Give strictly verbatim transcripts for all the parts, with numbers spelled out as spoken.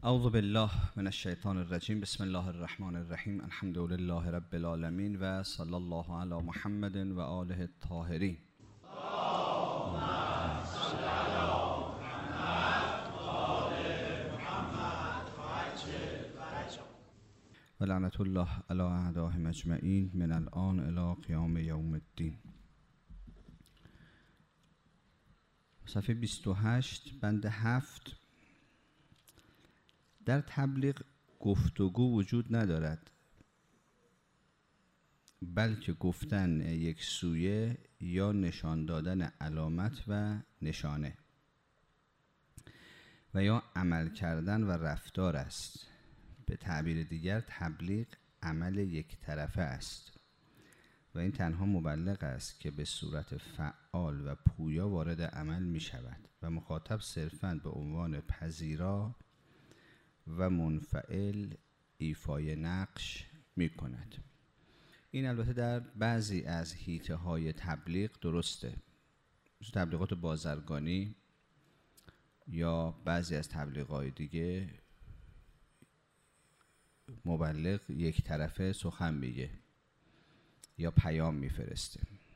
اعوذ بالله من الشیطان الرجیم. بسم الله الرحمن الرحیم. الحمد لله رب العالمین و صلی الله علی محمد و آله الطاهرین. و لعنت الله علی اعدائهم اجمعین من الآن الی قیام یوم الدین. صفحه بیست و هشت بند هفت. در تبلیغ گفتگو وجود ندارد، بلکه گفتن یک سویه یا نشان دادن علامت و نشانه و یا عمل کردن و رفتار است. به تعبیر دیگر تبلیغ عمل یک طرفه است و این تنها مبلغ است که به صورت فعال و پویا وارد عمل می شود و مخاطب صرفاً به عنوان پذیرا و منفعل ایفای نقش می کند. این البته در بعضی از حیطه های تبلیغ درسته، مثل تبلیغات بازرگانی یا بعضی از تبلیغات دیگه مبلغ یک طرفه سخن میگه یا پیام میفرسته.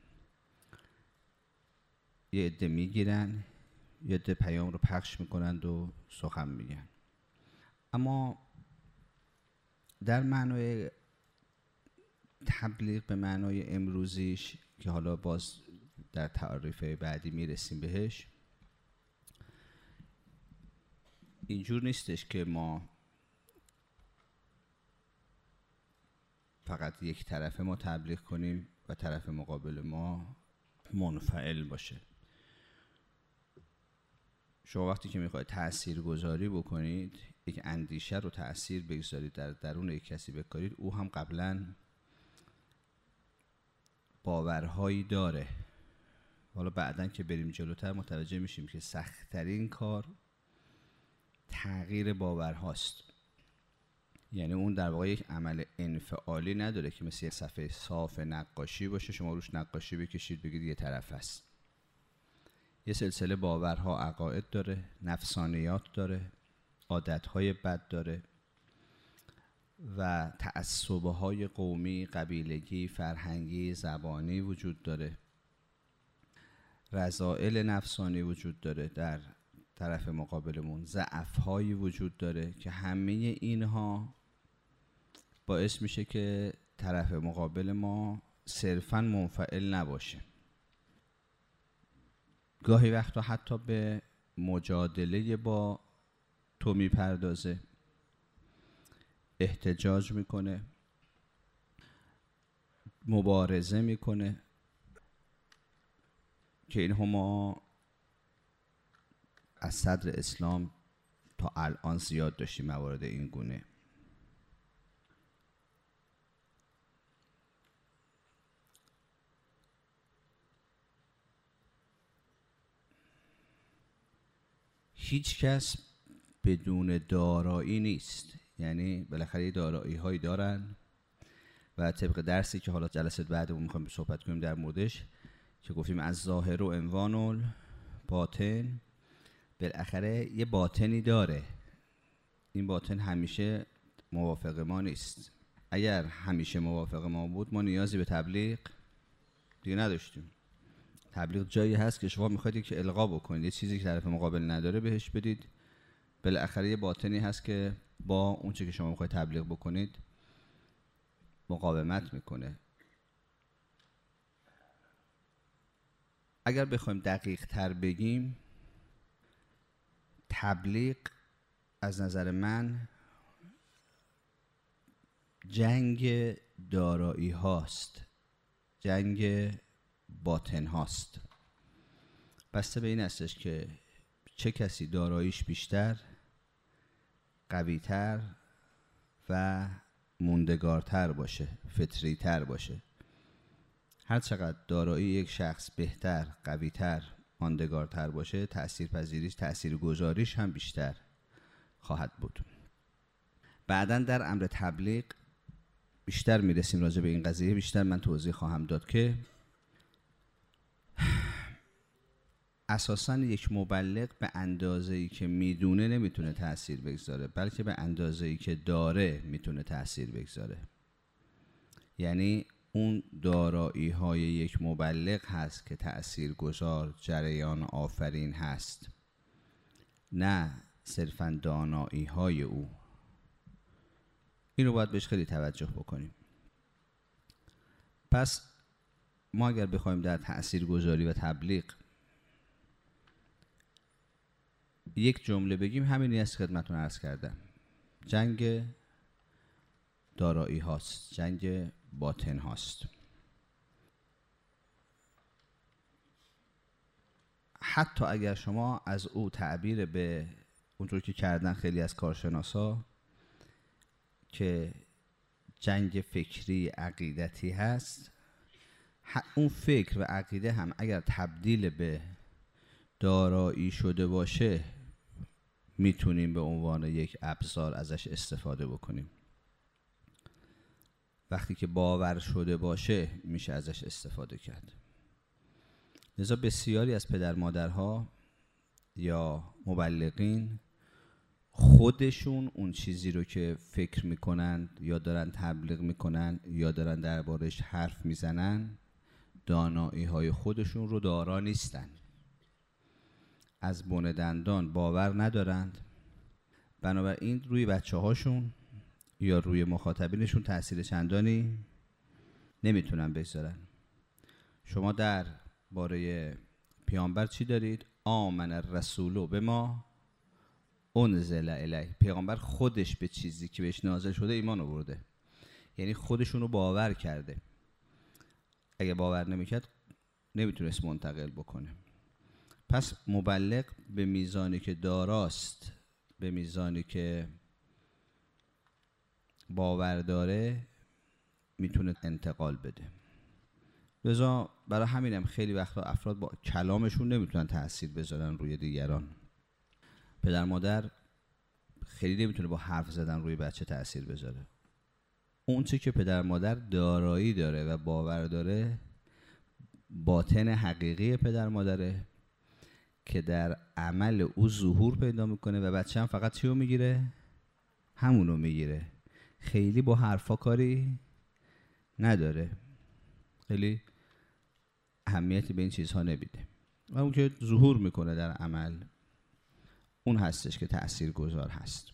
یه عده میگیرن، یه عده پیام رو پخش میکنند و سخن میگن. اما در معنای تبلیغ به معنای امروزیش که حالا باز در تعریف بعدی میرسیم بهش، اینجور نیستش که ما فقط یک طرفه ما تبلیغ کنیم و طرف مقابل ما منفعل باشه. شما وقتی که میخواید تأثیر گذاری بکنید، یک اندیشه رو تأثیر بگذارید، در درون یک کسی بکارید، او هم قبلا باورهایی داره. حالا بعدن که بریم جلوتر متوجه میشیم که سخت‌ترین کار تغییر باورهاست. یعنی اون در واقع یک عمل انفعالی نداره که مثل یک صفحه صاف نقاشی باشه، شما روش نقاشی بکشید بگید یه طرف است. یه سلسله باورها، عقاید داره، نفسانیات داره، عادتهای بد داره و تعصبهای قومی، قبیلگی، فرهنگی، زبانی وجود داره. رذائل نفسانی وجود داره در طرف مقابلمون، ضعف‌هایی وجود داره که همه اینها باعث میشه که طرف مقابل ما صرفاً منفعل نباشه. گاهی وقتا حتی به مجادله با تو میپردازه، احتجاج میکنه، مبارزه میکنه که اینها ما از صدر اسلام تا الان زیاد داشتیم موارد این گونه. هیچ کس بدون دارایی نیست، یعنی بالاخره دارایی هایی دارن و طبق درسی که حالا جلسه بعدمون میخوایم صحبت کنیم در موردش که گفتیم از ظاهر و عنوان الباطن، بالاخره یه باطنی داره. این باطن همیشه موافق ما نیست. اگر همیشه موافق ما بود ما نیازی به تبلیغ دیگه نداشتیم. تبلیغ جایی هست که شما میخواید که القا بکنید، یه چیزی که طرف مقابل نداره بهش بدید. بالاخره یه باطنی هست که با اون چیزی که شما میخواید تبلیغ بکنید مقاومت میکنه. اگر بخوایم دقیق تر بگیم، تبلیغ از نظر من جنگ دارایی هاست، جنگ باطن هاست. بسته به این استش که چه کسی داراییش بیشتر، قویتر و موندگارتر باشه، فطریتر باشه. هر چقدر دارایی یک شخص بهتر، قویتر، ماندگارتر باشه، تأثیر پذیریش، تأثیر گذاریش هم بیشتر خواهد بود. بعداً در امر تبلیغ بیشتر میرسیم راجع به این قضیه، بیشتر من توضیح خواهم داد که اساساً یک مبلغ به اندازه‌ای که میدونه نمیتونه تأثیر بگذاره، بلکه به اندازه‌ای که داره میتونه تأثیر بگذاره. یعنی اون دارایی های یک مبلغ هست که تأثیر گذار، جریان آفرین هست، نه صرفاً دانایی های او. این رو باید بهش خیلی توجه بکنیم. پس ما اگر بخوایم در تأثیر گذاری و تبلیغ یک جمله بگیم، همینی است که خدمتتون عرض کردم: جنگ دارایی هاست، جنگ باطن هاست. حتی اگر شما از او تعبیر به اونطور که کردن خیلی از کارشناسا که جنگ فکری عقیدتی هست، اون فکر و عقیده هم اگر تبدیل به دارایی شده باشه، میتونیم به عنوان یک ابزار ازش استفاده بکنیم. وقتی که باور شده باشه میشه ازش استفاده کرد. لذا بسیاری از پدر مادرها یا مبلغین خودشون اون چیزی رو که فکر میکنن یا دارن تبلیغ میکنن یا دارن دربارش حرف میزنن، دانایی های خودشون رو دارا نیستن، از بن دندان باور ندارند، بنابراین روی بچه هاشون یا روی مخاطبینشون تأثیر چندانی نمیتونن بگذارن. شما در باره پیامبر چی دارید؟ آمن الرسول بما انزل الیه. پیامبر خودش به چیزی که بهش نازل شده ایمان آورده، یعنی خودشون رو باور کرده. اگه باور نمیکرد نمیتونست منتقل بکنه. پس مبلغ به میزانی که داراست، به میزانی که باور داره، میتونه انتقال بده. لذا برای همینم خیلی وقتا افراد با کلامشون نمیتونن تأثیر بذارن روی دیگران. پدر مادر خیلی نمیتونه با حرف زدن روی بچه تأثیر بذاره. اون چی که پدر مادر دارایی داره و باور داره، باطن حقیقی پدر مادره که در عمل او ظهور پیدا میکنه و بچه هم فقط چی رو میگیره؟ همونو میگیره. خیلی با حرفا کاری نداره، خیلی اهمیتی به این چیزها نمیده و اون که ظهور میکنه در عمل، اون هستش که تأثیر گذار هست.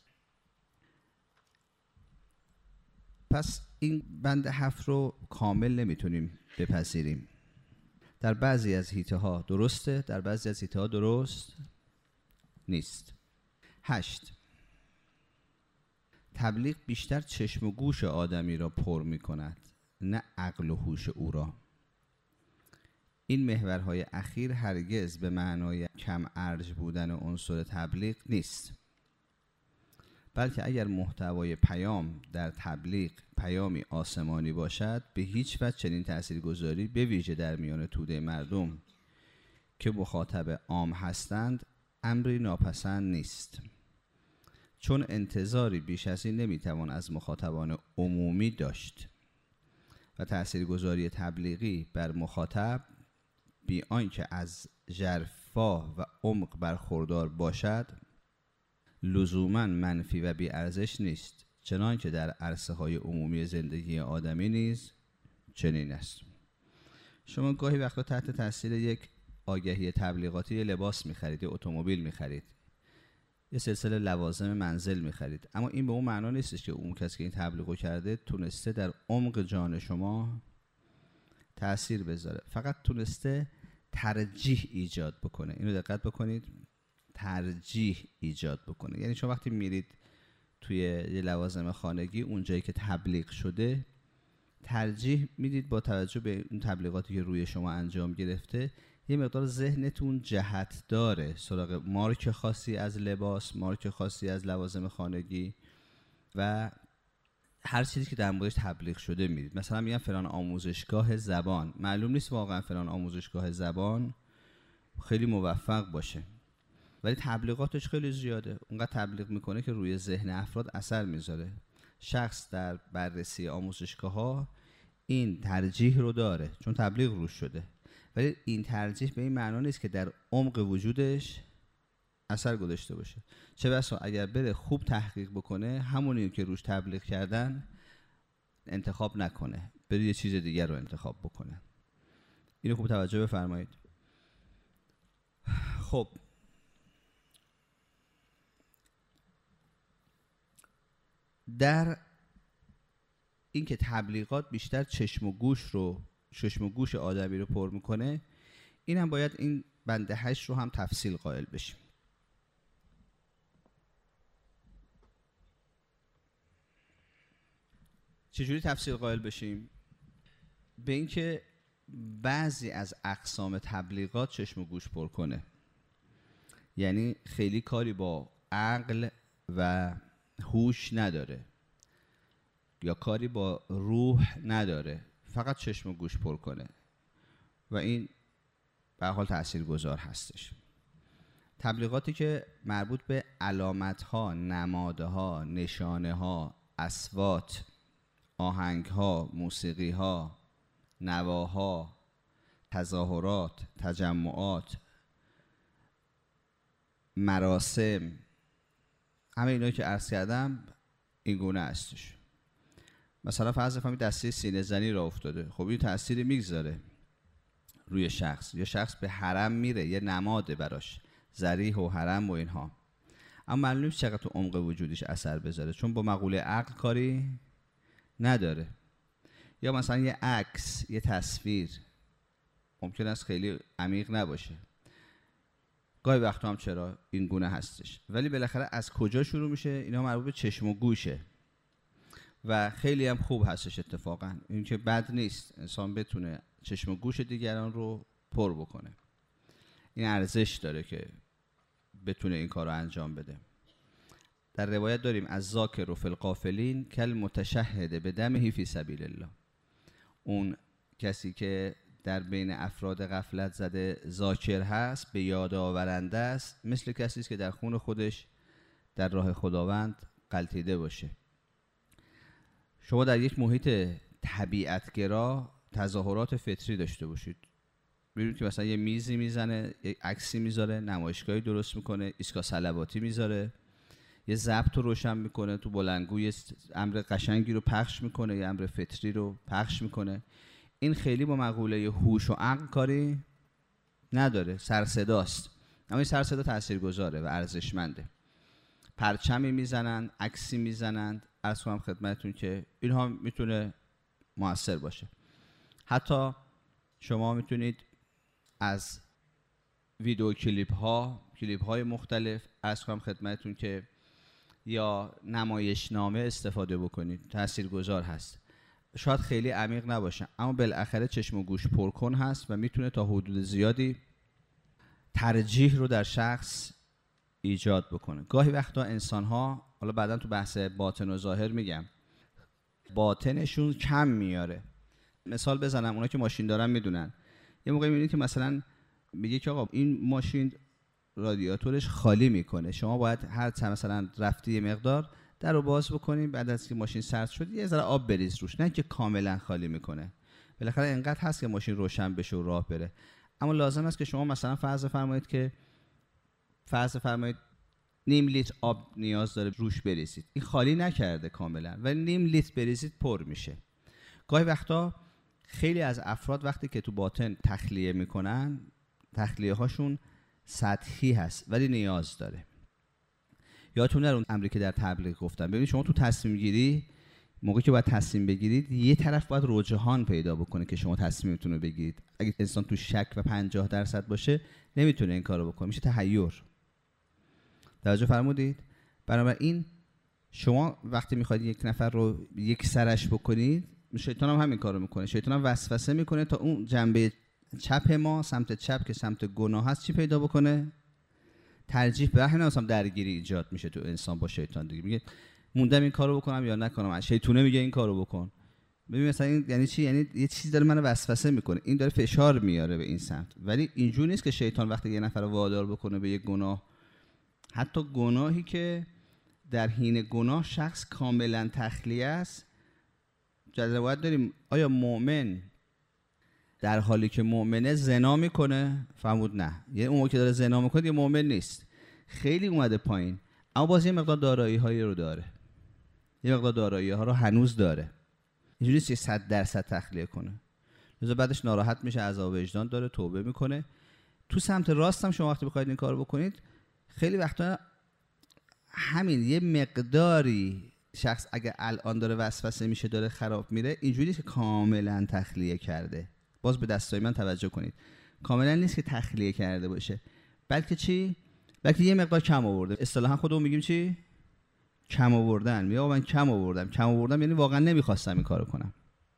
پس این بند هفت رو کامل نمیتونیم بپذیریم. در بعضی از حیطه ها درسته، در بعضی از حیطه ها درست نیست. هشت، تبلیغ بیشتر چشم و گوش آدمی را پر می کند، نه عقل و هوش او را. این محورهای اخیر هرگز به معنای کم ارج بودن عنصر تبلیغ نیست، بلکه اگر محتوای پیام در تبلیغ پیامی آسمانی باشد، به هیچ وجه چنین تاثیرگذاری به ویژه در میان توده مردم که مخاطب عام هستند امری ناپسند نیست، چون انتظاری بیش از این نمیتوان از مخاطبان عمومی داشت و تاثیرگذاری تبلیغی بر مخاطب بی آنکه از ژرفا و عمق برخوردار باشد لزوماً منفی و بی ارزش نیست، چنان که در عرصه های عمومی زندگی آدمی نیز چنین است. شما گاهی وقتا تحت تاثیر یک آگهی تبلیغاتی یه لباس می‌خرید، یه اتومبیل می‌خرید، یه سلسله لوازم منزل می‌خرید، اما این به اون معنا نیستش که اون کسی که این تبلیغو کرده تونسته در عمق جان شما تأثیر بذاره، فقط تونسته ترجیح ایجاد بکنه. اینو دقت بکنید، ترجیح ایجاد بکنه. یعنی شما وقتی میرید توی یه لوازم خانگی، اون جایی که تبلیغ شده ترجیح میدید با توجه به اون تبلیغاتی که روی شما انجام گرفته، یه مقدار ذهنتون جهت داره سراغ مارک خاصی از لباس، مارک خاصی از لوازم خانگی و هر چیزی که در موردش تبلیغ شده میرید. مثلا میگن فلان آموزشگاه زبان، معلوم نیست واقعا فلان آموزشگاه زبان خیلی موفق باشه، ولی تبلیغاتش خیلی زیاده، اونقدر تبلیغ میکنه که روی ذهن افراد اثر میذاره. شخص در بررسی آموزشگاه ها این ترجیح رو داره چون تبلیغ روش شده، ولی این ترجیح به این معنا نیست که در عمق وجودش اثر گذاشته باشه. چه بسا اگر بره خوب تحقیق بکنه، همونی که روش تبلیغ کردن انتخاب نکنه، بره یه چیز دیگر رو انتخاب بکنه. اینو خوب توجه بفرمایید. خب در این که تبلیغات بیشتر چشم و گوش رو چشم و گوش آدمی رو پر میکنه، این هم باید این بنده هشت رو هم تفصیل قائل بشیم. چجوری تفصیل قائل بشیم؟ به این که بعضی از اقسام تبلیغات چشم و گوش پر کنه، یعنی خیلی کاری با عقل و هوش نداره یا کاری با روح نداره، فقط چشم و گوش پر کنه و این به هر حال تاثیرگذار هستش. تبلیغاتی که مربوط به علامت‌ها، نمادها، نشانه‌ها، اصوات، آهنگ‌ها، موسیقی‌ها، نواها، تظاهرات، تجمعات، مراسم، همه اینا که عرض کردم این گونه هستش. مثلا فرض کنید دسته سینه زنی را افتاده، خب این تأثیری میگذاره روی شخص، یا شخص به حرم میره، یه نماده براش، ذریح و حرم و اینها، اما معلوم نیست چقدر تو عمق وجودش اثر بذاره، چون با مقوله عقل کاری نداره. یا مثلا یه عکس، یه تصویر ممکن است خیلی عمیق نباشه، گاهی وقتا هم چرا این گونه هستش، ولی بالاخره از کجا شروع میشه؟ اینا مربوط به چشم و گوشه و خیلی هم خوب هستش اتفاقا، این که بد نیست انسان بتونه چشم و گوش دیگران رو پر بکنه، این ارزش داره که بتونه این کار رو انجام بده. در روایت داریم از ذاکر فی الغافلین کل متشهد بدمه فی سبیل الله، اون کسی که در بین افراد غفلت زده ذاکر هست، به یاد آورنده است، مثل کسی است که در خون خودش در راه خداوند غلطیده باشه. شما در یک محیط طبیعتگرا تظاهرات فطری داشته باشید، ببینید که مثلا یه میزی میزنه، یه عکسی میذاره، نمایشگاهی درست میکنه، ایستگاه صلواتی میذاره، یه ضبط رو روشن میکنه، تو بلندگو یه امر قشنگی رو پخش میکنه، یه امر فطری رو پخش میکنه، این خیلی با مقوله هوش و عقل کاری نداره، سرصداست، اما این سرصدا تاثیرگذاره و ارزشمنده. پرچمی میزنن، عکسی میزنن، عرض کنم خدمتتون که اینها میتونه موثر باشه. حتی شما میتونید از ویدیو کلیپ ها، کلیپ های مختلف، عرض کنم خدمتتون که یا نمایشنامه استفاده بکنید، تاثیرگذار هست. شاید خیلی عمیق نباشه، اما بالاخره چشم و گوش پرکن هست و میتونه تا حدود زیادی ترجیح رو در شخص ایجاد بکنه. گاهی وقتا انسان ها، حالا بعدا تو بحث باطن و ظاهر میگم، باطنشون کم میاره. مثال بزنم، اونا که ماشین دارن میدونن، یه موقعی میبینید که مثلا میگه که آقا این ماشین رادیاتورش خالی میکنه، شما باید هر چند مثلا رفتی یه مقدار در رو باز بکنیم، بعد از که ماشین سرد شد یه ذره آب بریز روش، نه که کاملا خالی میکنه. بالاخره اینقدر هست که ماشین روشن بشه و راه بره، اما لازم است که شما مثلا فرض فرمایید که فرض فرمایید نیم لیتر آب نیاز داره روش بریزید، این خالی نکرده کاملا ولی نیم لیتر بریزید پر میشه. گاهی وقتا خیلی از افراد وقتی که تو باطن تخلیه میکنن، تخلیه هاشون سطحی هست ولی نیاز داره. یادتون نره اون امری که در تبلیغ گفتم، ببینید شما تو تصمیم گیری موقعی که باید تصمیم بگیرید، یه طرف باید رجحان پیدا بکنه که شما تصمیمتون رو بگیرید. اگه انسان تو شک و پنجاه درصد باشه نمیتونه این کارو بکنه، میشه تحیر. توجه فرمودید؟ بنابراین شما وقتی میخواید یک نفر رو یک سرش بکنید، شیطان هم همین کارو میکنه، شیطان هم وسوسه میکنه تا اون جنبه چپ ما، سمت چپ که سمت گناه هست، چی پیدا بکنه؟ ترجیح. به همین اساس درگیری ایجاد میشه تو انسان با شیطان دیگه، میگه موندم این کارو بکنم یا نکنم، شیطونه میگه این کارو بکن. ببین مثلا این یعنی چی؟ یعنی یه چیزی داره منو وسوسه میکنه، این داره فشار میاره به این سمت. ولی اینجوری نیست که شیطان وقتی یه نفر رو وادار بکنه به یک گناه، حتی گناهی که در حین گناه شخص کاملا تخلیه است، جز روایت داریم آیا مؤمن در حالی که مؤمنه زنا میکنه؟ فرمود نه. یعنی اون موقع که داره زنا میکنه یه مؤمن نیست، خیلی اومده پایین، اما باز یه مقدار دارایی هایی رو داره، یه مقدار دارایی ها رو هنوز داره. اینجوری نیست که صد درصد تخلیه کنه. لذا بعدش ناراحت میشه، عذاب وجدان داره، توبه میکنه. تو سمت راست هم شما وقتی بخواید این کارو بکنید، خیلی وقتا همین یه مقداری شخص اگه الان داره وسوسه میشه، داره خراب میره، اینجوری که کاملا تخلیه کرده. باز به دستای من توجه کنید، کاملا نیست که تخلیه کرده باشه، بلکه چی؟ بلکه یه مقدار کم آورده. اصطلاحا خودمون میگیم چی؟ کم آوردن. میگه آقا من کم آوردم. کم آوردم یعنی واقعا نمیخواستم این کارو کنم.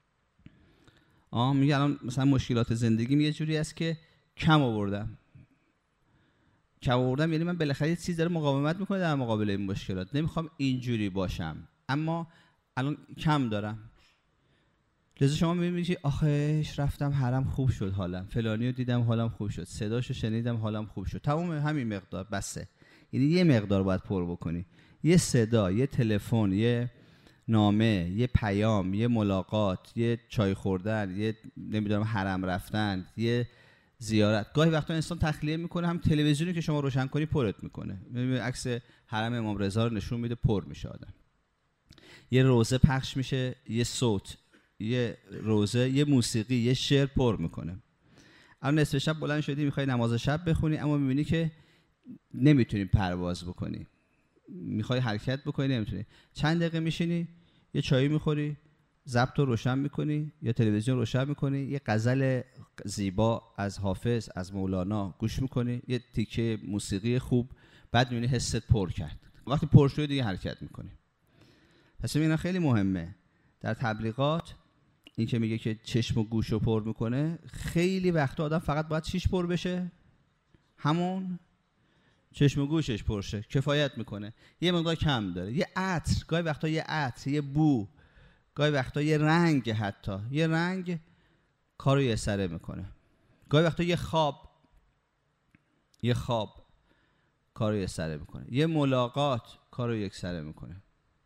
آه میگه الان مثلا مشکلات زندگیم یه جوری است که کم آوردم. کم آوردم یعنی من بالاخره یه چیز داره مقاومت میکنه در مقابل این مشکلات. نمیخوام اینجوری باشم، اما الان کم دارم. لذا شما میبینید که آخش رفتم حرم خوب شد حالم، فلانی رو دیدم حالم خوب شد، صداشو شنیدم حالم خوب شد. تمام همین مقدار بسه. یعنی یه مقدار باید پر بکنی. یه صدا، یه تلفن، یه نامه، یه پیام، یه ملاقات، یه چای خوردن، یه نمیدونم حرم رفتن، یه زیارت. گاهی وقتا انسان تخلیه میکنه، هم تلویزیونی که شما روشن کنی پرت میکنه. میبینید عکس حرم امام رضا رو نشون میده، پر میشه آدم. یه روزه پخش میشه، یه صوت، یه روزه، یه موسیقی، یه شعر پر میکنه. الان نصف شب بلند شدی میخوای نماز شب بخونی، اما میبینی که نمیتونی پرواز بکنی، میخوای حرکت بکنی نمیتونی. چند دقیقه میشینی، یه چایی میخوری، ضبط رو روشن میکنی یا تلویزیون روشن میکنی، یه غزل زیبا از حافظ، از مولانا گوش میکنی، یه تیکه موسیقی خوب، بعد میبینی حست پر کرد. وقتی پر شد دیگه حرکت میکنی. پس اینا خیلی مهمه در تبلیغات. این که میگه که چشم و گوش رو پر میکنه، خیلی وقتا آدم فقط باید چیش پر بشه؟ همون چشم و گوشش پرشه، کفایت میکنه. یه مقدار کم داره. یه عطر، گاهی وقتا یه عطر، یه بو، گاهی وقتا یه رنگ، حتی یه رنگ کارو یه سره میکنه. گاهی وقتا یه خواب، یه خواب کارو یه سره میکنه. یه ملاقات کارو یک سره میکنه.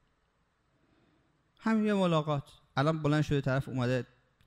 همین یه ملاقات. الان بلند شده طرف اومده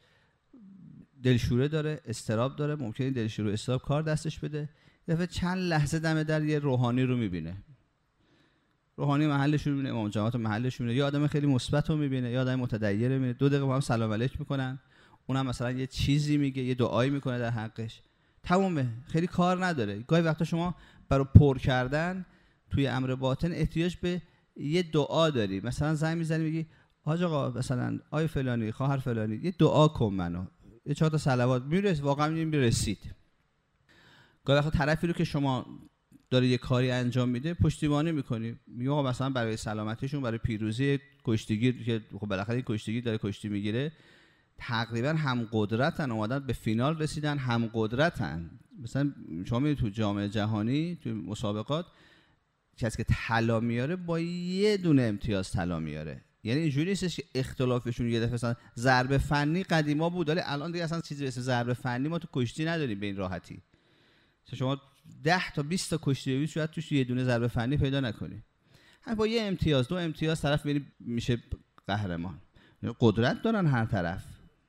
دلشوره داره، استراب داره، ممکنه دلشوره استراب کار دستش بده، دفعه چند لحظه دم در یه روحانی رو میبینه. روحانی محلش رو میبینه، امام جماعت محلش رو میبینه، یا آدم خیلی مثبت رو میبینه، یا آدم متدیر رو میبینه. دو دقیقه با هم سلام علیک میکنن، اونم مثلا یه چیزی میگه، یه دعایی میکنه در حقش، تمومه. خیلی کار نداره. گاهی وقتا شما برای پر کردن توی امر باطن احتیاج به یه دعا داری. مثلا زنگ میزنی میگی حاج آقا مثلا آی فلانی، خواهر فلانی، یه دعا کن منو، یه چهار تا صلوات، میرسه واقعا میرسید. گاهی وقتا طرفی رو که شما داره یه کاری انجام میده پشتیبانی میکنی، میگه آقا مثلا برای سلامتیشون، برای پیروزی کشتیگیر که خب بالاخره این کشتیگیر داره کشتی میگیره، تقریبا هم قدرتن، اومدن به فینال رسیدن، هم قدرتن. مثلا شما میبینید تو جام جهانی تو مسابقات کسی که طلا میاره با یه دونه امتیاز طلا میاره. یعنی اینجوری نیستش که اختلافشون یه دفعه مثلا ضربه فنی قدیما بود، ولی الان دیگه اصلا چیزی مثل ضربه فنی ما تو کشتی نداریم به این راحتی. شما ده تا بیست تا کشتی ببینید شاید توش یه دونه ضربه فنی پیدا نکنی. هم با یه امتیاز، دو امتیاز طرف میشه قهرمان. قدرت دارن هر طرف.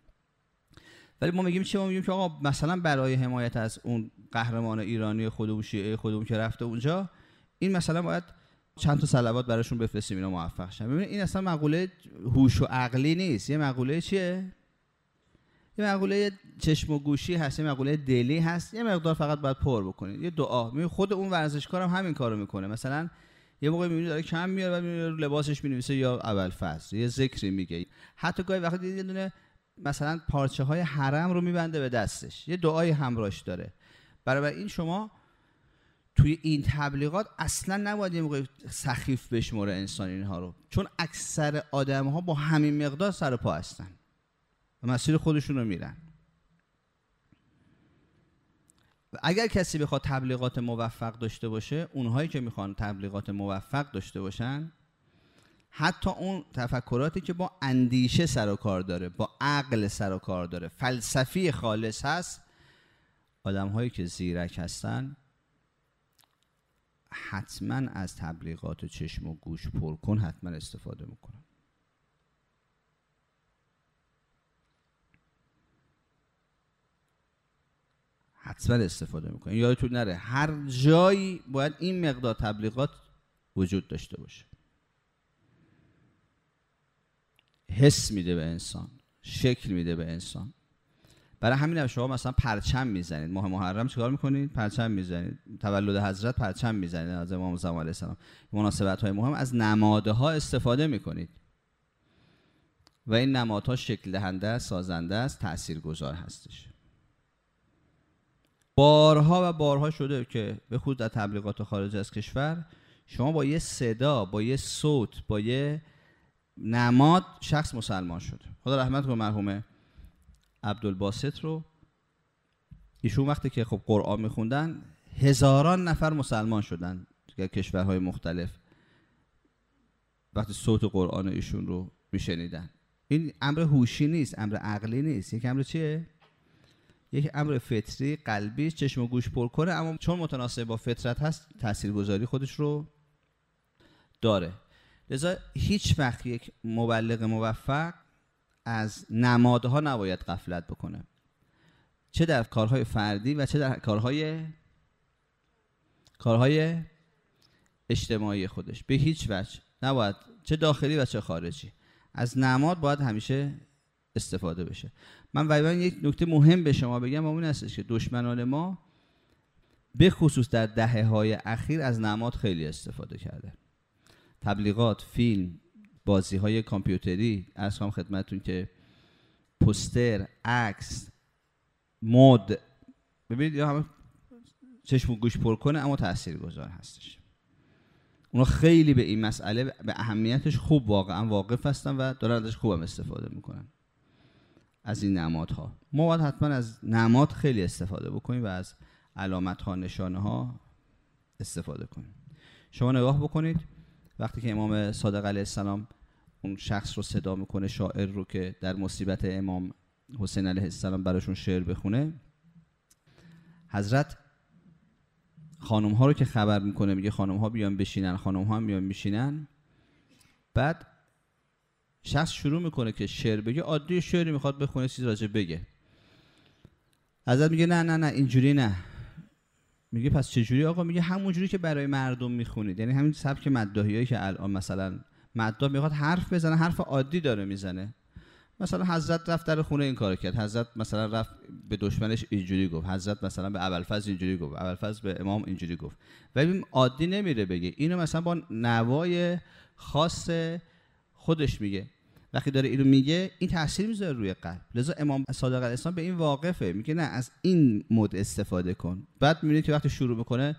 ولی ما میگیم چی؟ ما میگیم که آقا مثلا برای حمایت از اون قهرمان ایرانی خودمون، شیعه خودمون که رفته اونجا، این مثلا باید چند تا صلوات براشون بفرستیم اینا موفق شن. ببینید این اصلا مقوله هوش و عقلی نیست. یه مقوله چیه؟ یه مقوله چشم و گوشی هست، یه مقوله دلی هست. یه مقدار فقط باید پر بکنید. یه دعا. می خود اون ورزشکارم هم همین کارو میکنه. مثلا یه موقع میبینید داره کم میاره، بعد میبینید لباسش مینویسه یا اول فصل، یه ذکری میگه. حتی گاهی وقتی یه دونه مثلا پارچه های حرم رو میبنده به دستش، یه دعای همراهش داره. برای این شما توی این تبلیغات اصلا نباید یه موقع سخیف بشموره انسان اینها رو، چون اکثر آدم ها با همین مقدار سر پا هستن و مسیر خودشون رو میرن. و اگر کسی بخواد تبلیغات موفق داشته باشه، اونهایی که میخوان تبلیغات موفق داشته باشن، حتی اون تفکراتی که با اندیشه سر و کار داره، با عقل سر و کار داره، فلسفی خالص هست، آدم هایی که زیرک هستن حتما از تبلیغات چشم و گوش پر کن حتما استفاده میکنن. حتما استفاده میکنین. یادتون نره هر جایی باید این مقدار تبلیغات وجود داشته باشه. حس میده به انسان، شکل میده به انسان. برای همین هم شما مثلا پرچم میزنید، ماه محرم چیکار میکنید؟ پرچم میزنید. تولد حضرت پرچم میزنید از امام زمان علیه السلام. مناسبت های مهم از نمادها استفاده میکنید و این نمادها شکل دهنده است، سازنده است، تاثیرگذار هستش. بارها و بارها شده که به خود در تبلیغات خارج از کشور شما با یه صدا، با یه صوت، با یه نماد شخص مسلمان شد. خدا رحمت کنه مرحوم عبدالباسط رو. ایشون وقتی که خب قرآن میخوندن هزاران نفر مسلمان شدن در کشورهای مختلف وقتی صوت قرآن ایشون رو میشنیدن. این امر هوشی نیست، امر عقلی نیست. یک امر چیه؟ یک امر فطری، قلبی، چشم و گوش پر کنه، اما چون متناسب با فطرت هست تاثیرگذاری خودش رو داره. لذا هیچ وقت یک مبلغ موفق از نمادها نباید غفلت بکنه، چه در کارهای فردی و چه در کارهای کارهای اجتماعی خودش. به هیچ وجه نباید، چه داخلی و چه خارجی، از نماد باید همیشه استفاده بشه. من واقعا یک نکته مهم به شما بگم و اون هستش که دشمنان ما به خصوص در دهه‌های اخیر از نماد خیلی استفاده کرده. تبلیغات، فیلم، بازی‌های کامپیوتری، عرض کنم خدمتتون که پوستر، عکس، مد، ببینید یا همه چشم و گوش پر کنه اما تاثیرگذار هستش. اونا خیلی به این مسئله، به اهمیتش خوب واقعا واقف هستن و دارن ازش خوبم استفاده میکنن از این نمادها. ما باید حتما از نماد خیلی استفاده بکنیم و از علامت‌ها، نشانه‌ها استفاده کنیم. شما نگاه بکنید وقتی که امام صادق علیه السلام اون شخص رو صدا میکنه، شاعر رو که در مصیبت امام حسین علیه السلام براشون شعر بخونه، حضرت خانم ها رو که خبر میکنه میگه خانم ها بیان بشینن، خانم ها هم بیان بشینن. بعد شخص شروع میکنه که شعر بگه، عادی شعری میخواد بخونه، چیز راجع بگه. حضرت میگه نه نه نه اینجوری نه. میگه پس چه جوری آقا؟ میگه همون جوری که برای مردم میخونید، یعنی همین سبک مداحیایی که الان مثلا مداح میخواد حرف بزنه، حرف عادی داره میزنه. مثلا حضرت رفت در خونه این کارو کرد، حضرت مثلا رفت به دشمنش اینجوری گفت، حضرت مثلا به ابوالفضل اینجوری گفت، ابوالفضل به امام اینجوری گفت. ولی عادی نمیره بگه، اینو مثلا با نوای خاص خودش میگه. وقتی داره اینو میگه این تاثیر میذاره روی قلب. لذا امام صادق علیه السلام به این واقفه، میگه نه از این مد استفاده کن. بعد میبینید که وقتی شروع میکنه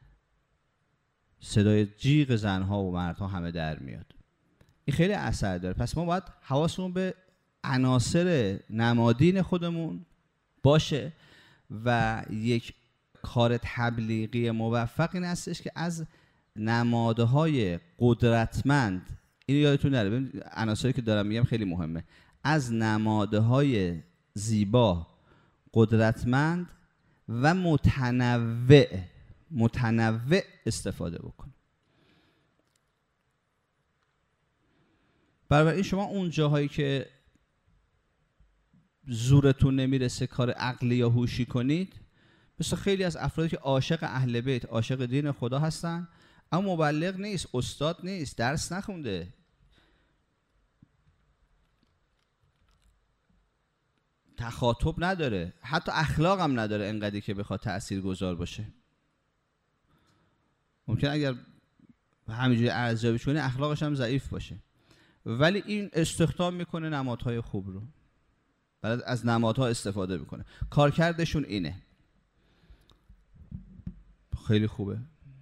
صدای جیغ زنها و مردها همه در میاد. این خیلی اثر داره. پس ما باید حواسمون به عناصر نمادین خودمون باشه و یک کار تبلیغی موفق این هستش که از نمادهای قدرتمند، اینو یادتون نره، ببین عناصری که دارم میگم خیلی مهمه، از نمادهای زیبا، قدرتمند و متنوع متنوع استفاده بکن. بنابراین شما اون جاهایی که زورتون نمیرسه کار عقلی یا هوشی کنید، مثل خیلی از افرادی که عاشق اهل بیت، عاشق دین خدا هستن اما مبلغ نیست، استاد نیست، درس نخونده، تخاطب نداره، حتی اخلاق هم نداره انقدری که بخواد تأثیر گذار باشه. ممکن اگر همینجوری ارزیابیش کنه اخلاقش هم ضعیف باشه، ولی این استخدام میکنه نمادهای خوب رو، بعد از نمادها استفاده میکنه، کارکردشون اینه. خیلی خوبه.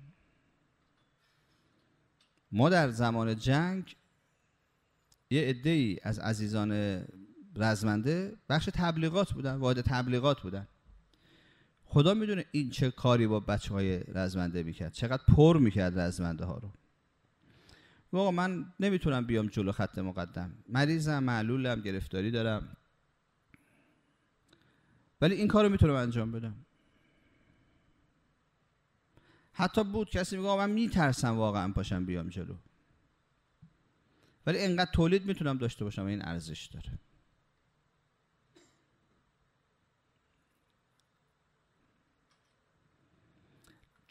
ما در زمان جنگ یه عده‌ای از عزیزان رزمنده بخش تبلیغات بودن، واحد تبلیغات بودن. خدا میدونه این چه کاری با بچهای رزمنده میکرد، چقدر پر میکرد رزمنده ها رو. واقعا من نمیتونم بیام جلو خط مقدم، مریضم، معلولم، گرفتاری دارم، ولی این کارو میتونم انجام بدم. حتی بود کسی میگه من میترسم واقعا پاشم بیام جلو، ولی اینقدر تولید میتونم داشته باشم، این ارزش داره.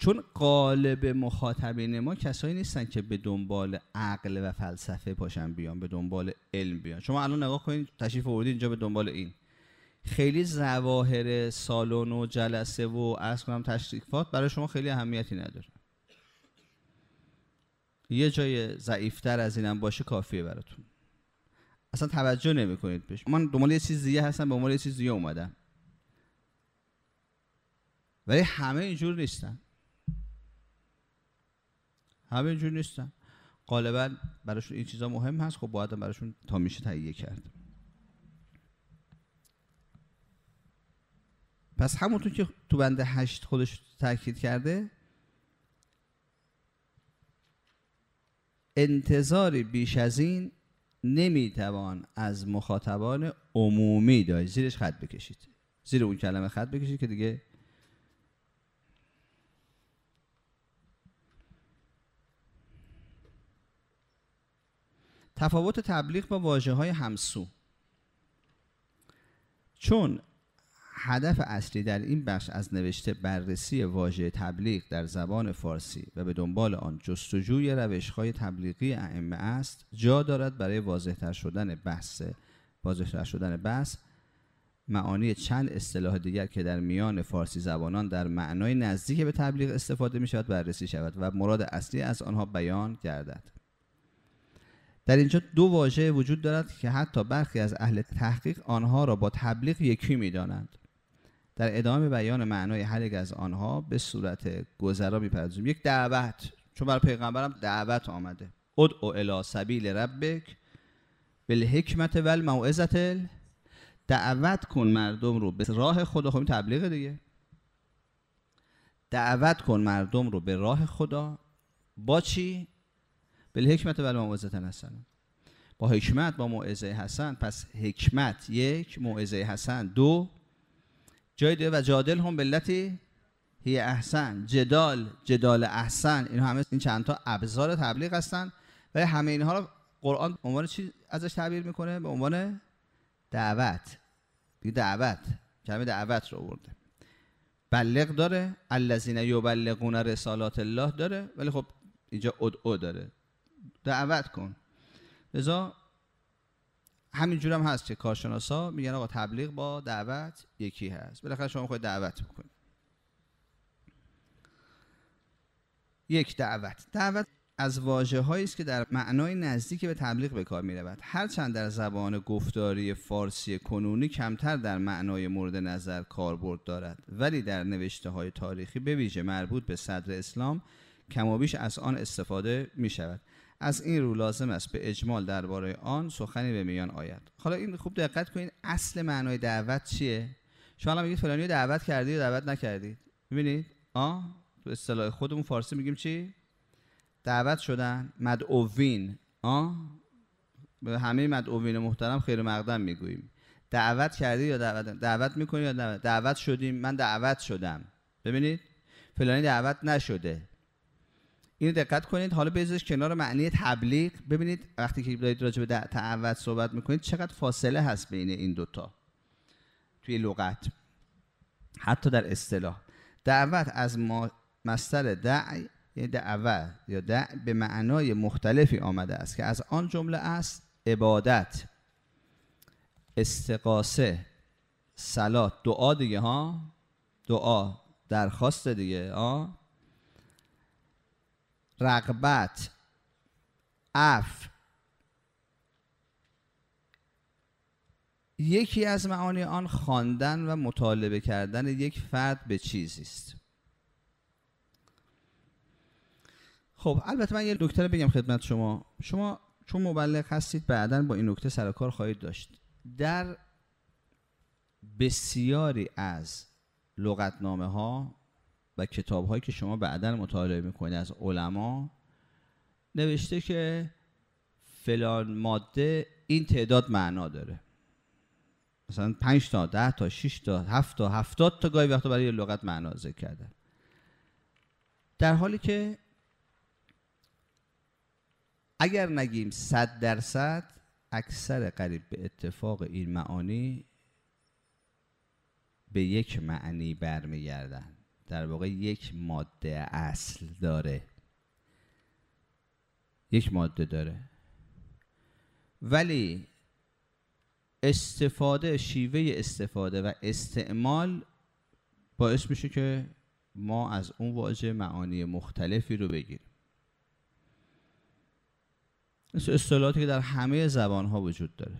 چون قالب مخاطبین ما کسایی نیستن که به دنبال عقل و فلسفه پاشن بیان، به دنبال علم بیان. شما الان نگاه کنید، تشریف آوردید اینجا به دنبال این، خیلی ظواهر سالن و جلسه و عرض کنم تشریفات برای شما خیلی اهمیتی نداره. یه جای ضعیفتر از اینم باشه کافیه براتون، اصلا توجه نمی کنید بهش. من دنبال یه چیز دیگه هستم، به دنبال یه چیز دیگه اومدم. ولی همه اینجور نیستن، همه اینجور نیستن. غالبا براشون این چیزا مهم هست، خب باید براشون تا میشه تهیه کرد. پس همونطور که تو بند هشت خودش تاکید کرده، انتظاری بیش از این نمیتوان از مخاطبان عمومی داشت. زیرش خط بکشید، زیر اون کلمه خط بکشید که دیگه تفاوت تبلیغ با واژه‌های همسو. چون هدف اصلی در این بخش از نوشته بررسی واژه تبلیغ در زبان فارسی و به دنبال آن جستجوی روش‌های تبلیغی ائمه است، جا دارد برای واضح‌تر شدن بحث واضح‌تر شدن بحث معانی چند اصطلاح دیگر که در میان فارسی زبانان در معنای نزدیک به تبلیغ استفاده می‌شود بررسی شود و مراد اصلی از آنها بیان گردد. در اینجا دو واژه وجود دارد که حتی برخی از اهل تحقیق آنها را با تبلیغ یکی می‌دانند. در ادامه بیان معنای هر یک از آنها به صورت گذرا می‌پردازیم. یک دعوت، چون برای پیغمبرم دعوت آمده، ادعو الی سبیل ربک بالحکمت و الموعظة، دعوت کن مردم رو به راه خدا. خب این تبلیغ دیگه. دعوت کن مردم رو به راه خدا با چی؟ بالحکمت و الموعظة الحسنه، با حکمت، با موعظه حسن. پس حکمت یک، موعظه حسن دو، جای دیگه و جادل هم باللتی هی احسن، جدال، جدال احسن. این همه این چند تا ابزار تبلیغ هستن، ولی همه اینها رو قرآن به عنوان چی ازش تعبیر میکنه؟ به عنوان دعوت. دعوت، کلمه دعوت رو آورده. بلغ داره، الذین یبلغون رسالات الله داره، ولی خب اینجا ادعو داره، دعوت کن. لذا همینجور هم هست که کارشناسا میگن آقا تبلیغ با دعوت یکی هست. بالاخره شما میخواید دعوت بکنید. یک، دعوت. دعوت از واژه‌هایی است که در معنای نزدیک به تبلیغ به کار می‌رود. هرچند در زبان گفتاری فارسی کنونی کمتر در معنای مورد نظر کاربرد دارد، ولی در نوشته‌های تاریخی به ویژه مربوط به صدر اسلام کم و بیش از آن استفاده می‌شود. از این رو لازم است به اجمال درباره آن سخنی به میان آید. حالا این خوب دقت کنید، اصل معنای دعوت چیه؟ شما الان میگید فلانی رو دعوت کردی یا دعوت نکردید. می‌بینید؟ آه تو اصطلاح خودمون فارسی میگیم چی؟ دعوت شدن، مدعوین. آه به همه مدعوین محترم خیر مقدم میگوییم. دعوت کردی یا دعوت دعوت میکنی یا دعوت, دعوت شدیم. من دعوت شدم. ببینید فلانی دعوت نشده. اینو دقت کنید. حالا بذارش کنار معنی تبلیغ. ببینید وقتی که دارید راجع به دعوت صحبت میکنید چقدر فاصله هست بین این دوتا توی لغت، حتی در اصطلاح. دعوت از ما مصدر دعی، یعنی دعوت یا دع به معنای مختلفی آمده است که از آن جمله است عبادت، استغاثه، صلات، دعا دیگه ها، دعا، درخواست دیگه ها، رغبت، عفو. یکی از معانی آن خواندن و مطالبه کردن یک فرد به چیزی است. خب البته من یه نکته بگم خدمت شما. شما چون مبلغ هستید بعداً با این نکته سر و کار خواهید داشت. در بسیاری از لغتنامه ها و کتاب هایی که شما بعداً مطالعه میکنید از علما نوشته که فلان ماده این تعداد معنا داره، مثلا پنج تا، ده تا، شش تا، هفت تا، هفتاد تا گاهی وقتا برای لغت معنا ذکر کردن، در حالی که اگر نگیم صد درصد اکثر قریب به اتفاق این معانی به یک معنی برمیگردن. در واقع یک ماده اصل داره، یک ماده داره، ولی استفاده، شیوه استفاده و استعمال باعث میشه که ما از اون واژه معانی مختلفی رو بگیریم. مثل اصطلاحاتی که در همه زبان‌ها وجود داره،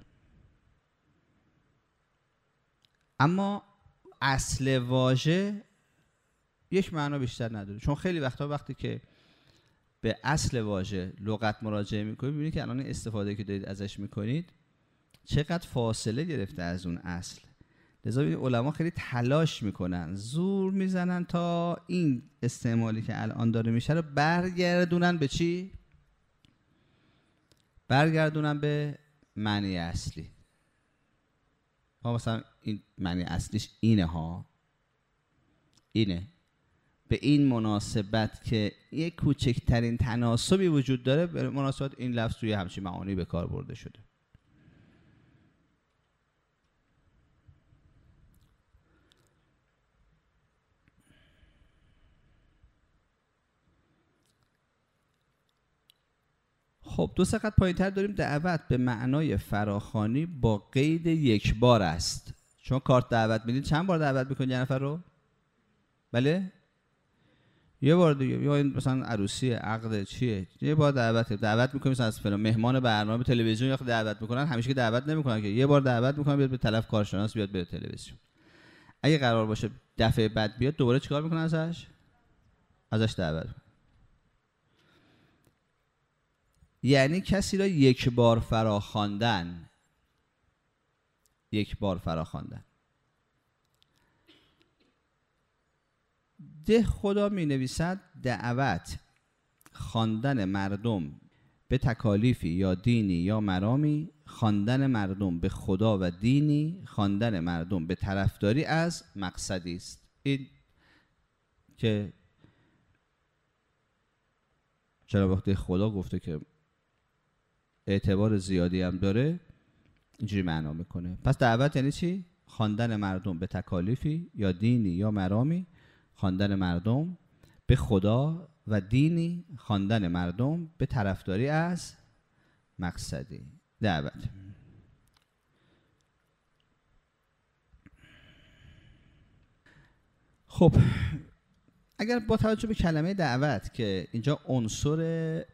اما اصل واژه یک معنا بیشتر نداره. چون خیلی وقتا وقتی که به اصل واژه لغت مراجعه میکنید میبینید که الان استفاده که دارید ازش میکنید چقدر فاصله گرفته از اون اصل. لذا علما خیلی تلاش میکنن، زور میزنن تا این استعمالی که الان داره میشه رو برگردونن به چی؟ برگردونن به معنی اصلی. ها مثلا این معنی اصلیش اینه ها، اینه، به این مناسبت که یک کوچکترین تناسبی وجود داره به مناسبت این لفظ توی همچین معانی به کار برده شده. خب دو سقط پایین‌تر داریم دعوت به معنای فراخوانی با قید یک بار است. شما کارت دعوت میدید چند بار دعوت میکنید یه نفر رو؟ بله؟ یه بار دیگه. یا این مثلا عروسی عقد چیه؟ یه بار دعوت دعوت میکنیم مثلا از فلان مهمان برنامه تلویزیون یا دعوت میکنن، همیشه که دعوت نمیکنن که، یه بار دعوت میکنن بیاد به طرف کارشناس بیاد به تلویزیون. اگه قرار باشه دفعه بعد بیاد دوباره چیکار میکنن ازش؟ ازش دعوت. یعنی کسی را یک بار فراخواندن، یک بار فراخواندن. ده خدا می نویسد دعوت، خواندن مردم به تکالیفی یا دینی یا مرامی، خواندن مردم به خدا و دینی، خواندن مردم به طرفداری از مقصدی است. این که چرا وقتی خدا گفته که اعتبار زیادی هم داره اینجوری معنا میکنه. پس دعوت یعنی چی؟ خواندن مردم به تکالیفی یا دینی یا مرامی، خواندن مردم به خدا و دینی، خواندن مردم به طرفداری از مقصدی. دعوت. خب اگر با توجه به کلمه دعوت که اینجا عنصر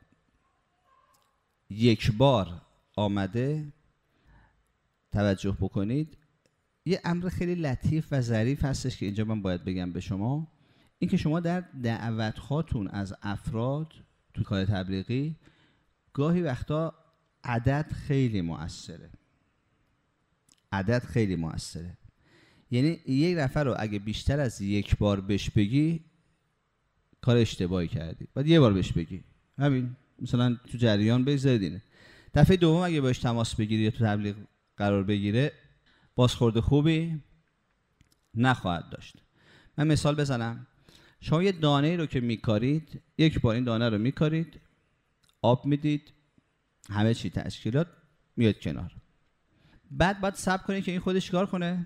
یک بار آمده توجه بکنید، یه امر خیلی لطیف و ظریف هستش که اینجا من باید بگم به شما، این که شما در دعوت هاتون از افراد تو کار تبلیغی گاهی وقتا عدد خیلی مؤثره. عدد خیلی مؤثره. یعنی یک نفر رو اگه بیشتر از یک بار بهش بگی کار اشتباهی کردی، باید یه بار بهش بگی. همین مثلا تو جریان بگذارید. دفعه دوم اگه باش تماس بگیری یا تو تبلیغ قرار بگیره بازخورد خوبی نخواهد داشت. من مثال بزنم. شما یه دانه رو که میکارید، یک بار این دانه رو میکارید، آب میدید، همه چی تشکیلات میاد کنار. بعد باید صبر کنید که این خودش کار کنه،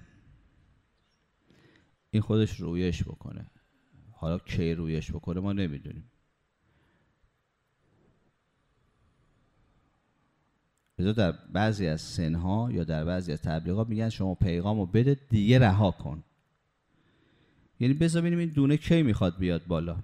این خودش رویش بکنه. حالا کی رویش بکنه ما نمیدونیم. لذا در بعضی از سنها یا در بعضی از تبلیغات میگن شما پیغامو بده دیگه رها کن. یعنی بذار ببینیم این دونه کی میخواد بیاد بالا،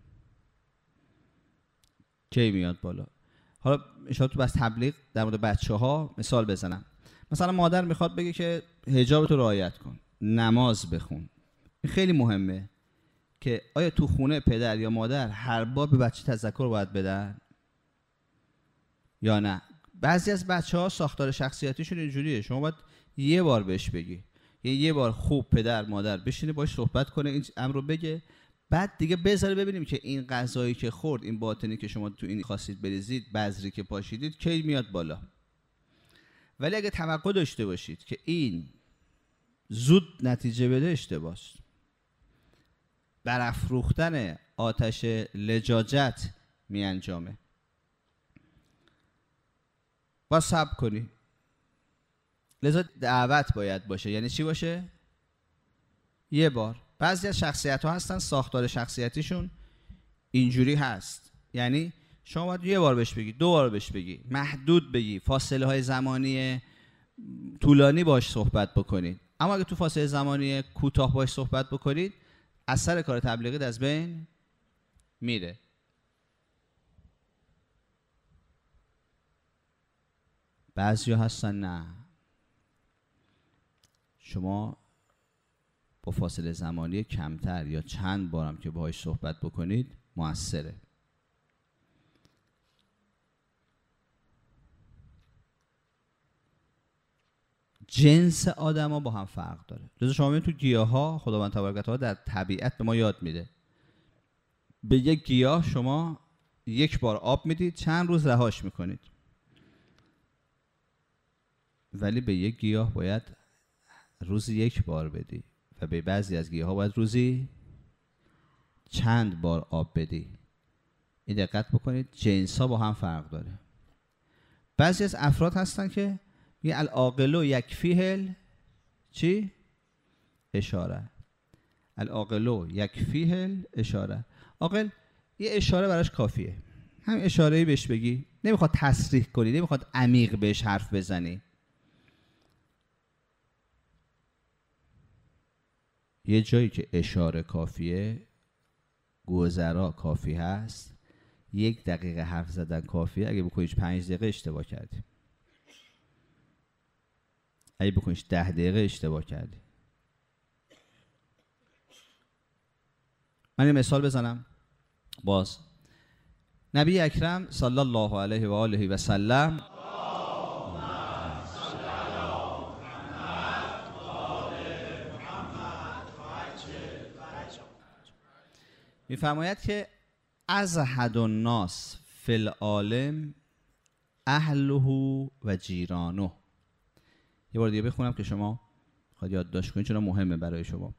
کی میاد بالا. حالا اشاره تو بس تبلیغ در مورد بچه‌ها مثال بزنم. مثلا مادر میخواد بگه که حجابتو رعایت کن، نماز بخون. این خیلی مهمه که آیا تو خونه پدر یا مادر هر بار به بچه تذکر باید بدن یا نه. بعضی از بچه‌ها ساختار شخصیتیشون اینجوریه، شما باید یه بار بهش بگی، یعنی یه بار خوب پدر مادر بشینه باش صحبت کنه، این امر رو بگه، بعد دیگه بذاره ببینیم که این غذایی که خورد، این باطنی که شما تو این خواستید بریزید، بذری که پاشیدید کی میاد بالا. ولی اگه توقع داشته باشید که این زود نتیجه بده، اشتباهه. برافروختن آتش لجاجت می انجامه. با صبر کنی. لذا دعوت باید باشه. یعنی چی باشه؟ یه بار. بعضی از شخصیت ها هستن ساختار شخصیتیشون اینجوری هست، یعنی شما باید یه بار بهش بگی، دو بار بهش بگی، محدود بگی، فاصله های زمانی طولانی باش صحبت بکنید. اما اگه تو فاصله زمانی کوتاه باش صحبت بکنید، اثر کار تبلیغی از بین میره. بعضی ها هستن نه، شما با فاصله زمانی کمتر یا چند بارم که باهاش صحبت بکنید موثره. جنس آدم ها با هم فرق داره. لذا شما ببینید تو گیاه ها خداوند تبارک و تعالی در طبیعت به ما یاد میده به یک گیاه شما یک بار آب میدید، چند روز رهاش میکنید، ولی به یک گیاه باید روزی یک بار بدی و به بعضی از گیاه ها باید روزی چند بار آب بدی. این دقت بکنید، جنس ها با هم فرق داره. بعضی از افراد هستن که میگه العاقل یکفیه چی؟ اشاره. العاقل یکفیه اشاره. عاقل یه اشاره براش کافیه، هم اشاره‌ای بهش بگی، نمیخواد تصریح کنی، نمیخواد عمیق بهش حرف بزنی. یه جایی که اشاره کافیه، گذرا کافی هست، یک دقیقه حرف زدن کافیه. اگه بکنیش پنج دقیقه اشتباه کردی، اگه بکنیش ده دقیقه اشتباه کردی. من یه مثال بزنم. باز نبی اکرم صلی الله علیه و آله و سلم میفرماید که ازهد الناس فی العالم اهله و جیرانه. یه بار دیگه بخونم که شما خواهد یادداشت کنید چون مهمه برای شما.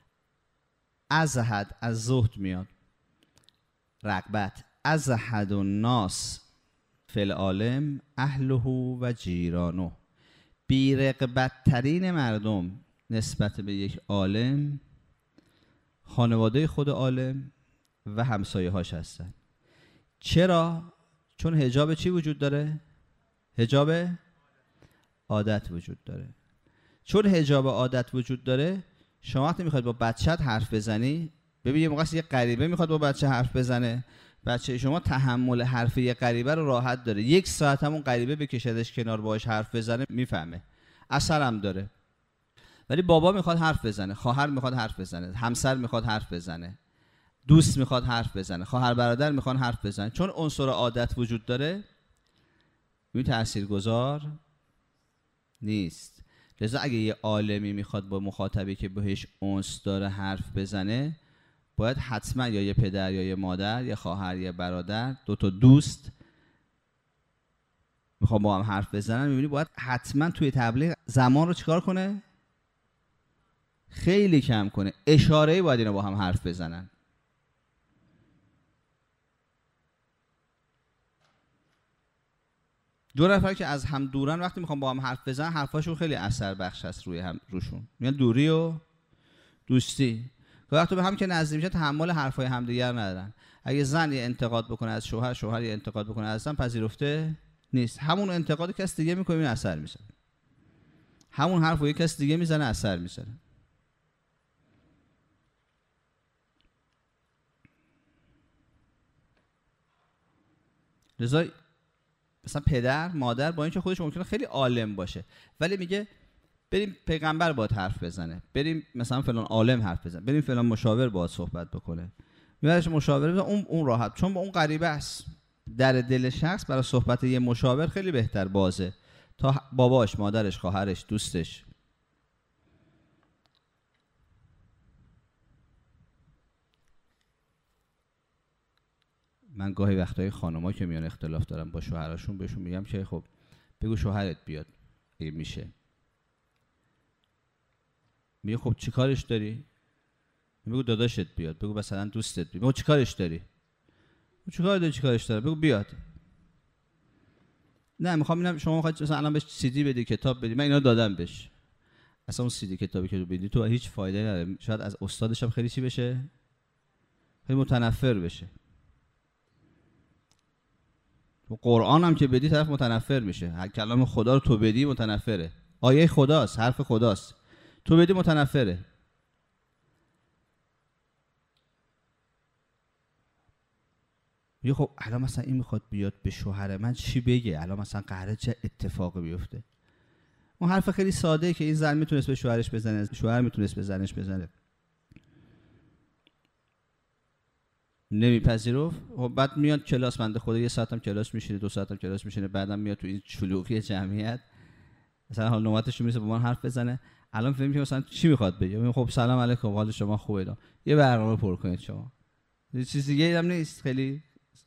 ازهد از زهد میاد، رغبت. ازهد الناس فی العالم اهله و جیرانه. بی رغبت ترین مردم نسبت به یک عالم خانواده خود عالم و همسایه هاش هستن. چرا؟ چون حجاب چی وجود داره؟ حجاب عادت وجود داره. چون حجاب عادت وجود داره، شما وقتی میخواید با بچت حرف بزنی، ببین یه موقع یه غریبه میخواد با بچه حرف بزنه، بچه شما تحمل حرف یه غریبه رو راحت داره، یک ساعت همون غریبه بکشدش کنار باهاش حرف بزنه میفهمه، اثر هم داره. ولی بابا میخواد حرف بزنه، خواهر میخواد حرف بزنه، همسر میخواد حرف بزنه، دوست میخواد حرف بزنه، خواهر برادر میخوان حرف بزنه، چون عنصر عادت وجود داره این تاثیرگذار نیست. لذا اگه یه عالمی میخواد با مخاطبی که بهش انس داره حرف بزنه، باید حتما یا یه پدر یا یه مادر یا خواهر یا برادر، دو تا دوست میخوام با هم حرف بزنن، میبینی باید حتما توی تبلیغ زمان رو چیکار کنه؟ خیلی کم کنه. اشاره‌ای باید اینا با هم حرف بزنن. دو نفر که از هم دورن وقتی میخوام با هم حرف بزنن، حرفاشون خیلی اثر بخش است روی هم روشون. میگن دوری و دوستی. که وقتی به هم که نزدیک میشه تحمل حرفای همدیگر ندارن. اگه زن یه انتقاد بکنه از شوهر، شوهر یه انتقاد بکنه از زن، پذیرفته نیست. همون انتقاد کس دیگه میکنه، این اثر میزنه. همون حرفو یک کس دیگه میزنه، اثر میزنه. لذا مثلا پدر، مادر با اینکه خودش ممکنه خیلی عالم باشه، ولی میگه بریم پیغمبر باهات حرف بزنه، بریم مثلا فلان عالم حرف بزنه، بریم فلان مشاور باهات صحبت بکنه. میادش مشاور بزنه، اون اون راحت، چون با اون غریبه است. در دل شخص برای صحبت یه مشاور خیلی بهتر بازه تا باباش، مادرش، خواهرش، دوستش. من گاهی وقتای خانم‌ها که میان اختلاف دارن با شوهراشون، بهشون میگم که خب بگو شوهرت بیاد اگه میشه. میگه خب چی کارش داری؟ بگو داداشت بیاد، بگو مثلا دوستت بیاد. بگو چی کارش داری؟ چی کار داری؟ چی کارش داره؟ بگو بیاد. نه میخوام ببینم شما میخواید مثلا الان بهش سی دی بدی، کتاب بدی، من اینا دادم بهش. اصلا اون سی دی کتابی که تو بدی تو هیچ فایده نداره. شاید از استادش هم خیلی چی بشه، خیلی متنفر بشه. تو قرآن هم که بدی طرف متنفر میشه. هر کلام خدا رو تو بدی متنفره. آیه خداست، حرف خداست، تو بدی متنفره. یه خب الان مثلا این میخواد بیاد به شوهر من چی بگه؟ الان مثلا قراره چه اتفاقی بیفته؟ اون حرف خیلی ساده ای که این زن میتونست به شوهرش بزنه، شوهر میتونست به زنش بزنه، نمیپذیرفت. خب بعد میاد کلاس، بنده خدا یه ساعتم کلاس میشینه، دو ساعتم کلاس میشینه، بعدم میاد تو این شلوغی جمعیت مثلا حال نوبتش میرسه با من حرف بزنه. الان فهمیم که مثلا چی میخواد بگه. خب سلام علیکم، حال شما خوبه؟ دا یه برنامه پر کنید شما، یه چیز دیگه هم نیست. خیلی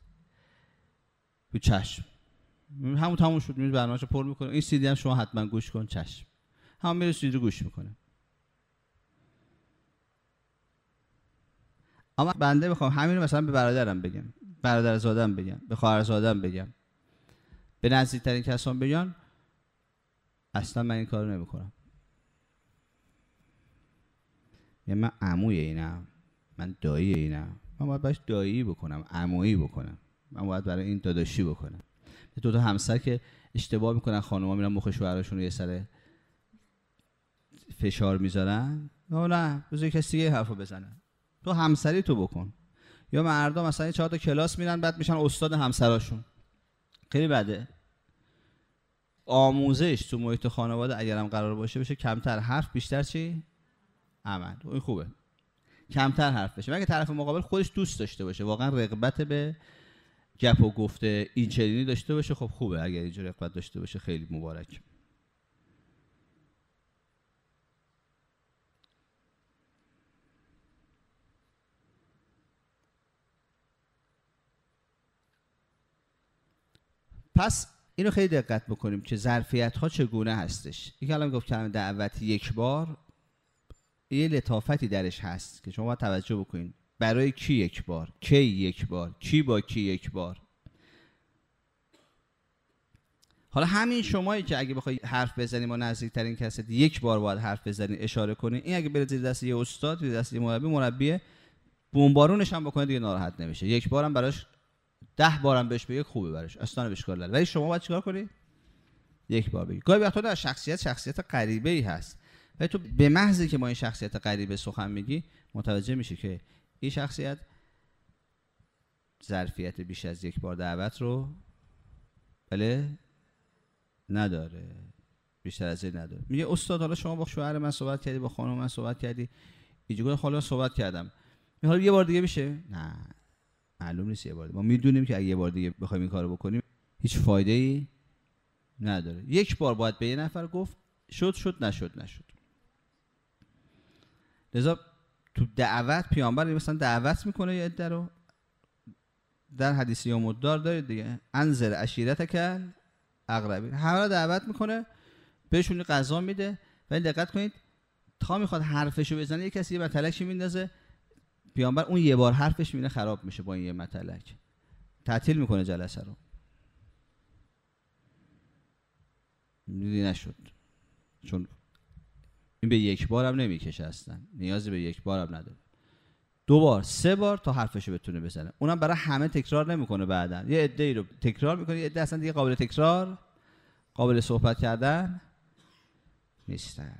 تو چشم همون تموم شد، میز برنامه‌شو پر میکنه. این سی دی هم شما حتما گوش کن، چشم. هم میره سی دی رو گوش میکنه. اما بنده میخوام همین رو مثلا به برادرم بگم، برادرزادم بگم، به خواهرزادم بگم، به نزدیکترین کسان بگم، اصلا من این کارو نمیکنم. یعنی من عموی اینم، من دایی اینم، من باید باش دایی بکنم، عمویی بکنم، من باید برای این داداشی بکنم. دو تا همسر که اشتباه میکنن، خانوما میرن مخ شوهرشون رو یه سر فشار میذارن، نه نه بذار کسی دیگه حرفو بزنن. تو همسری تو بکن. یا مردم مثلا چهار تا کلاس میرن بعد میشن استاد همسراشون، خیلی بده. آموزش تو محیط خانواده اگرم قرار باشه بشه کمتر حرف بیشتر چی؟ عمل. این خوبه، کمتر حرف بشه. مگه طرف مقابل خودش دوست داشته باشه، واقعا رغبت به گپ و گفته این چنینی داشته باشه، خب خوبه. اگر اینجوری رغبت داشته باشه خیلی مبارک. پس اینو خیلی دقت بکنیم که ظرفیت ها چگونه هستش. این کلام گفت کلمه دعوت یک بار، یه لطافتی درش هست که شما باید توجه بکنین. برای کی یک بار؟ کی یک بار؟ کی با کی یک بار؟ حالا همین شمایی که اگه بخوای حرف بزنی با نزدیکترین کست یک بار باید حرف بزنی، اشاره کنی. این اگه بره زیر دست یه استاد، زیر دست یه مربی، مربی بمبارونش هم بکنه دیگه ناراحت نمیشه. یک بارم براش، ده بارم بهش بگی خوبه براش، اصلا اشکال نداره. ولی شما باید چیکار کنی؟ یک بار بگی. گاهی وقتا در شخصیت شخصیت غریبه‌ای هست، ولی تو به محضی که ما این شخصیت غریبه سخن میگی متوجه میشی که این شخصیت ظرفیت بیش از یک بار دعوت رو بله نداره، بیشتر از این نداره. میگه استاد حالا شما با شوهر من صحبت کردی، با خانم من صحبت کردی، اینجوری حالا صحبت کردم، حالا یه بار دیگه میشه؟ نه، معلوم نیست یه بار دیگه. ما میدونیم که اگه یه بار دیگه بخوایم این کارو بکنیم هیچ فایده ای نداره. یک بار باید به یه نفر گفت، شد شد، نشد نشد. لذا تو دعوت پیامبر مثلا دعوت میکنه یه عده رو، در حدیث یوم الدار دارید دیگه، انذر عشیرتک اقربین، همه رو دعوت میکنه، بهشون غذا میده. ولی دقت کنید تا میخواد حرفشو بزنه یه کسی یه متلکی میندازه، پیامبر اون یه بار حرفش میبینه خراب میشه با این یه متلک، تعطیل میکنه جلسه رو. دیدی نشد، چون این به یک بار هم نمیکشه، اصلا نیازی به یک بار هم نداره. دو بار، سه بار تا حرفشو بتونه بزنه. اونم برای همه تکرار نمیکنه، بعدن یه عده‌ای رو تکرار میکنه، یه عده اصلا دیگه قابل تکرار، قابل صحبت کردن نیستن.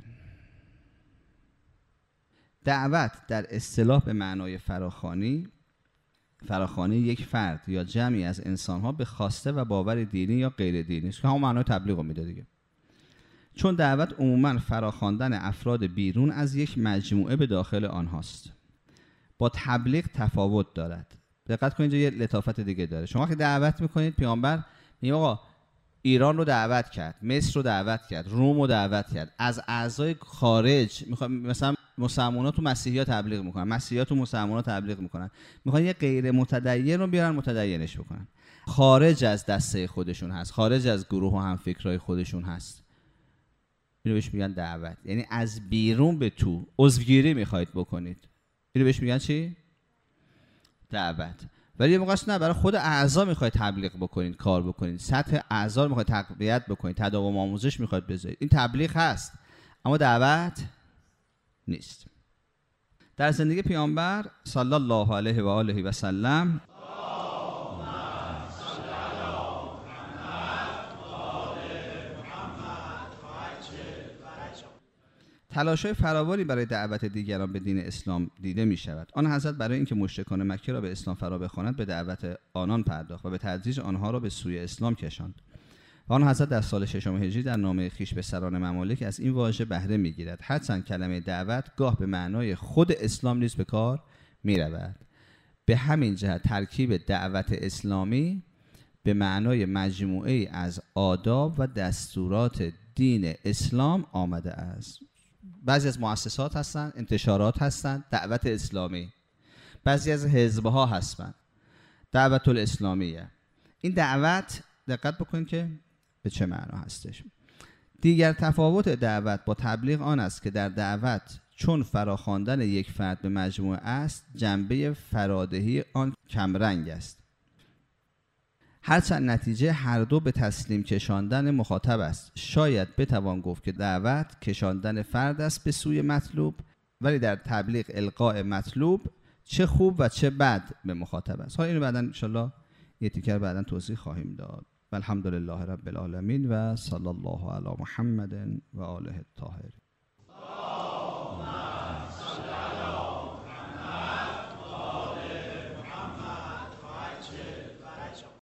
دعوت در اصطلاح به معنای فراخوانی، فراخوانی یک فرد یا جمعی از انسان‌ها به خواسته و باور دینی یا غیر دینی است که همون معنای تبلیغ رو میده دیگه. چون دعوت عموماً فراخواندن افراد بیرون از یک مجموعه به داخل آنهاست. با تبلیغ تفاوت دارد. دقت کنید اینجا یه لطافت دیگه داره. شما که دعوت میکنید، پیامبر میگه آقا ایران رو دعوت کرد، مصر رو دعوت کرد، روم رو دعوت کرد، از اعضای خارج میخوام مثلا مسلمان‌ها تو مسیحی‌ها تبلیغ میکنن، مسیحی‌ها تو مسلمان‌ها تبلیغ میکنن، میخوان یه غیر متدین رو بیارن متدینش بکنن. خارج از دسته خودشون هست، خارج از گروه و همفکرای خودشون هست. اینو بهش میگن دعوت، یعنی از بیرون به تو عضوگیری میخواید بکنید. اینو بهش میگن چی؟ دعوت. ولی یه موقع نه، برای خود اعضا میخواید تبلیغ بکنید، کار بکنید، سطح اعضا رو میخواید تقویت بکنید، تداوم آموزش میخواید بذارید، این تبلیغ هست. اما دعوت نیست. در زندگی پیامبر صلی الله علیه و آله و سلم تلاش‌های فراوانی برای دعوت دیگران به دین اسلام دیده می شود. آن حضرت برای اینکه مشرکان مکه را به اسلام فرا بخواند به دعوت آنان پرداخت و به تدریج آنها را به سوی اسلام کشاند. و آن حضرت در سال ششم هجری در نامه خویش به سران ممالک از این واژه بهره می گیرد. هرچند کلمه دعوت گاه به معنای خود اسلام نیز به کار می رود. به همین جهت ترکیب دعوت اسلامی به معنای مجموعه از آداب و دستورات دین اسلام آمده است. بعضی از مؤسسات هستند، انتشارات هستند، دعوت اسلامی. بعضی از حزب‌ها هستند، دعوت الاسلامیه. این دعوت دقت بکنید که به چه معنا هستش. دیگر تفاوت دعوت با تبلیغ آن است که در دعوت چون فراخواندن یک فرد به مجموعه است، جنبه فرادهی آن کمرنگ است. هرچند نتیجه هر دو به تسلیم کشاندن مخاطب است. شاید بتوان گفت که دعوت کشاندن فرد است به سوی مطلوب، ولی در تبلیغ القاء مطلوب چه خوب و چه بد به مخاطب است. حالا اینو بعداً ان شاءالله یه تیکر بعداً توضیح خواهیم داد. والحمدلله رب العالمین و صلی الله علی محمد و آله الطاهرین.